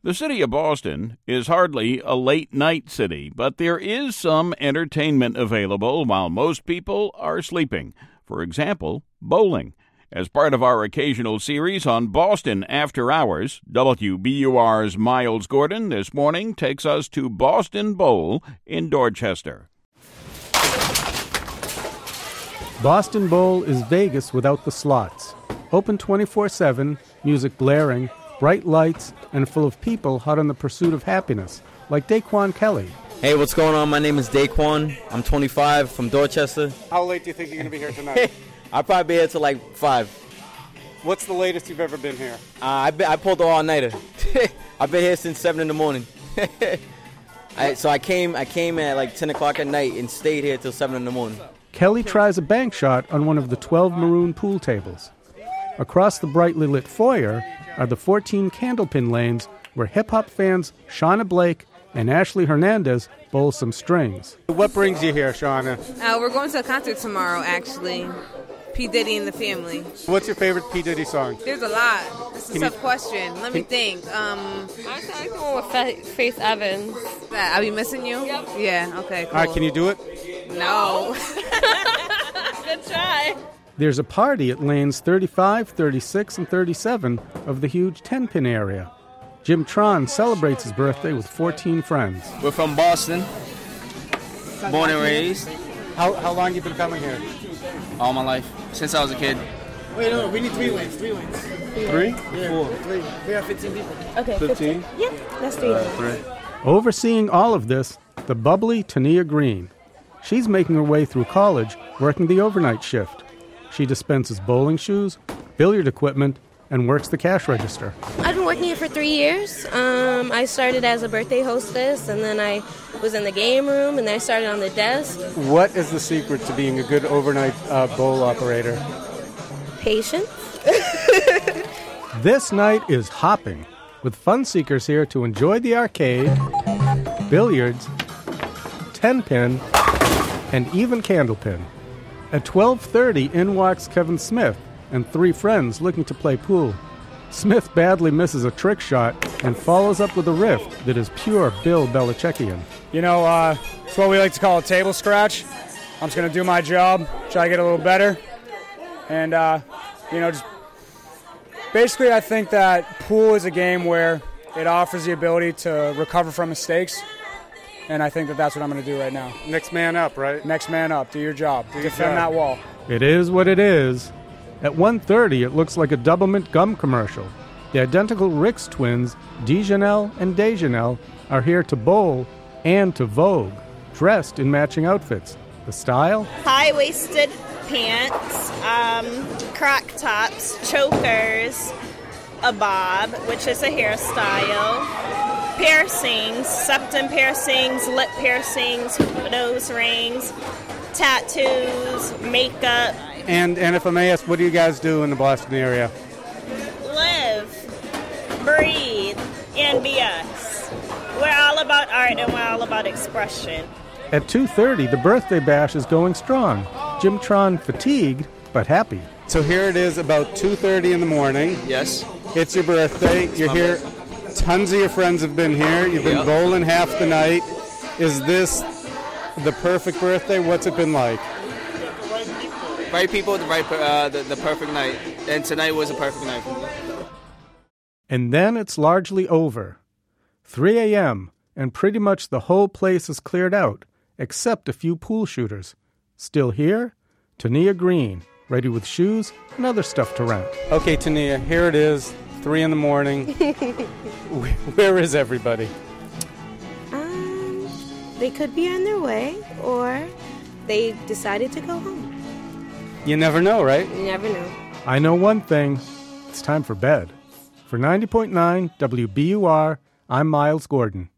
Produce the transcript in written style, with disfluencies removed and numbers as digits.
The city of Boston is hardly a late-night city, but there is some entertainment available while most people are sleeping. For example, bowling. As part of our occasional series on Boston After Hours, WBUR's Miles Gordon this morning takes us to Boston Bowl in Dorchester. Boston Bowl is Vegas without the slots. Open 24/7, music blaring, bright lights, and full of people hot on the pursuit of happiness, like Daquan Kelly. Hey, what's going on? My name is Daquan. I'm 25 from Dorchester. How late do you think you're going to be here tonight? I'll probably be here till like 5. What's the latest you've ever been here? I pulled the all-nighter. I've been here since 7 in the morning. So I came at like 10 o'clock at night and stayed here till 7 in the morning. Kelly tries a bank shot on one of the 12 maroon pool tables. Across the brightly lit foyer are the 14 candlepin lanes where hip-hop fans Shauna Blake and Ashley Hernandez bowl some strings. What brings you here, Shauna? We're going to a concert tomorrow, actually. P. Diddy and the Family. What's your favorite P. Diddy song? There's a lot. It's a tough question. Let me think. I like the one with Faith Evans. I'll Be Missing You? Yep. Yeah, okay, cool. All right, can you do it? No. Good try. There's a party at lanes 35, 36, and 37 of the huge 10-pin area. Jim Tron celebrates his birthday with 14 friends. We're from Boston, born and raised. How long have you been coming here? All my life, since I was a kid. Wait, no, we need 3 lanes. 3 lanes. 3? Yeah, 4. 3. We have 15 people. Okay, 15? Yeah, that's 3 lanes. 3. Overseeing all of this, the bubbly Tania Green. She's making her way through college, working the overnight shift. She dispenses bowling shoes, billiard equipment, and works the cash register. I've been working here for 3 years. I started as a birthday hostess, and then I was in the game room, and then I started on the desk. What is the secret to being a good overnight bowl operator? Patience. This night is hopping, with fun seekers here to enjoy the arcade, billiards, 10-pin, and even candlepin. At 12:30, in walks Kevin Smith and 3 friends looking to play pool. Smith badly misses a trick shot and follows up with a riff that is pure Bill Belichickian. You know, it's what we like to call a table scratch. I'm just going to do my job, try to get a little better. And, just basically I think that pool is a game where it offers the ability to recover from mistakes. And I think that that's what I'm going to do right now. Next man up, right? Next man up. Do your job. Defend that wall. It is what it is. At 1:30, it looks like a Doublemint gum commercial. The identical Ricks twins, Dejanelle and Dejanelle, are here to bowl and to vogue, dressed in matching outfits. The style? High-waisted pants, croc tops, chokers, a bob, which is a hairstyle, piercings, septum piercings, lip piercings, nose rings, tattoos, makeup. And if I may ask, what do you guys do in the Boston area? Live, breathe, and be us. We're all about art and we're all about expression. At 2:30, the birthday bash is going strong. Jim Tron fatigued, but happy. So here it is about 2:30 in the morning. Yes. It's your birthday. You're here. Tons of your friends have been here. You've been bowling half the night. Is this the perfect birthday? What's it been like? Right people, the perfect night. And tonight was a perfect night for me. And then it's largely over. 3 a.m., and pretty much the whole place is cleared out, except a few pool shooters. Still here, Tania Green, ready with shoes and other stuff to rent. Okay, Tania, here it is, 3 in the morning. Where is everybody? They could be on their way, or they decided to go home. You never know, right? You never know. I know one thing. It's time for bed. For 90.9 WBUR, I'm Miles Gordon.